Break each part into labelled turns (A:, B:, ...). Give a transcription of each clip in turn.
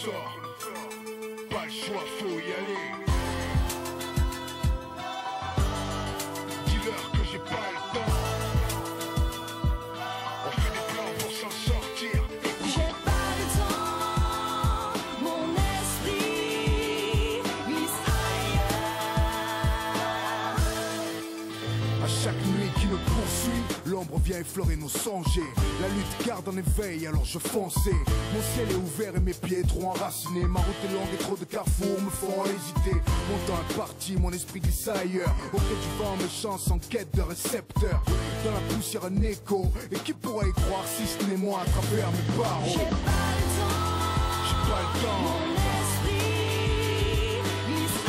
A: sort. Pas le choix, faut y aller. Dis-leur que j'ai pas le temps. On fait des plans pour s'en sortir.
B: J'ai pas le temps, mon esprit glisse ailleurs.
A: À chaque nuit qui me poursuit, l'ombre vient effleurer nos songes. La lutte garde en éveil, alors je fonçais. Mon ciel est ouvert et mes pieds trop enracinés. Ma route est longue et trop de carrefours me font hésiter. Mon temps est parti, mon esprit glisse ailleurs. Au gré du vent, mes chances en quête de récepteurs. Dans la poussière un écho, et qui pourrait y croire si ce n'est moi à travers mes barreaux.
B: J'ai pas le temps,
A: J'ai pas le temps.
B: mon esprit glisse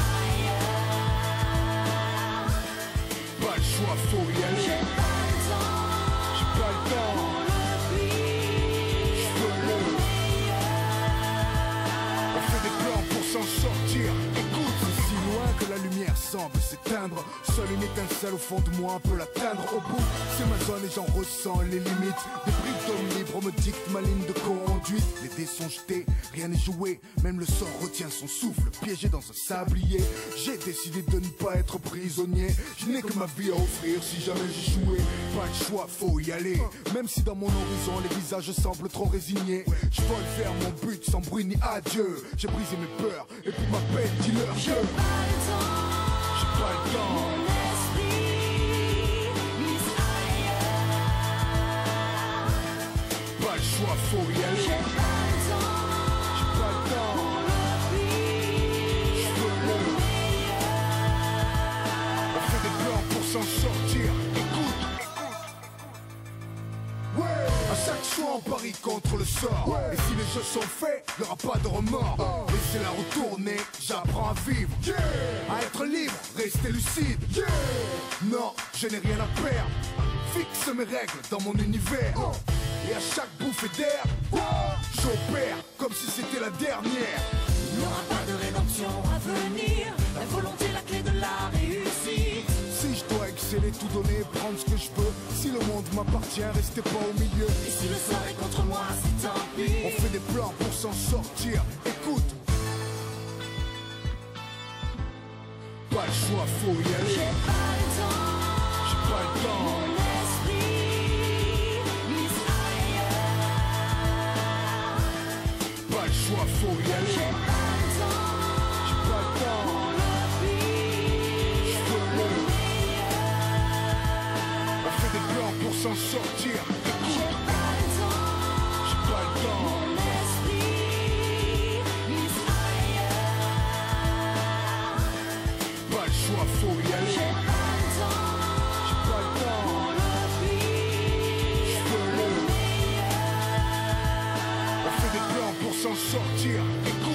B: ailleurs.
A: Pas le choix, faut y
B: J'ai
A: aller.
B: pas le temps,
A: J'ai pas le temps.
B: pour le pire,
A: J'veux
B: le
A: le-
B: meilleur.
A: On fait des plans pour s'en sortir. Écoute, c'est si loin que la lumière semble s'éteindre. Seule une étincelle au fond de moi peut l'atteindre. Au bout, c'est ma zone et j'en ressens les limites. Des briques d'hommes libres me dictent ma ligne de conduite. Les dés sont jetés, rien n'est joué. Même le sort retient son souffle, piégé dans un sablier. J'ai décidé de ne pas être prisonnier. Je n'ai que ma vie à offrir si jamais j'échouais. Pas le choix, faut y aller. Même si dans mon horizon les visages semblent trop résignés. Je vole vers mon but sans bruit ni adieu. J'ai brisé mes peurs et pour ma peine, dis-leur que
B: J'ai pas le temps,
A: j'ai pas le temps.
B: mon esprit glisse ailleurs.
A: Pas le choix, faut y
B: J'ai
A: aller.
B: pas le temps,
A: J'ai pas le temps.
B: pour le pire,
A: J'veux
B: le
A: le-
B: meilleur.
A: On fait des plans pour s'en sortir. Écoute, ouais. À chaque choix on parie contre le sort. Et si les jeux sont faits, y'aura pas de remords. Laissez la retourner, j'apprends à vivre. À être libre, rester lucide. Non, je n'ai rien à perdre. Fixe mes règles dans mon univers. Et à chaque bouffée d'air, j'opère comme si c'était la dernière.
B: Il n'y aura pas de rédemption à venir. La volonté est la clé de la réussite.
A: Si je dois exceller, tout donner, prendre ce que je peux. Si le monde m'appartient, restez pas au milieu.
B: Et si le sort est contre moi, c'est tant pis.
A: On fait des plans pour s'en sortir. Écoute, pas le choix, faut y
B: J'ai
A: aller.
B: pas le temps,
A: J'ai pas le temps.
B: mon esprit glisse ailleurs.
A: Pas le choix, faut y
B: J'ai
A: aller.
B: pas le temps,
A: J'ai pas le temps.
B: pour le pire,
A: J'veux
B: le
A: le-
B: meilleur.
A: On fait des plans pour s'en sortir.
B: J'ai
A: Écoute,
B: pas le temps,
A: j'ai pas le temps.
B: mon esprit glisse ailleurs.
A: Pas le choix, faut y
B: J'ai
A: aller.
B: pas le temps,
A: J'ai pas le temps.
B: pour le pire,
A: J'veux
B: le
A: le-
B: meilleur.
A: On fait des plans pour s'en sortir. Écoute.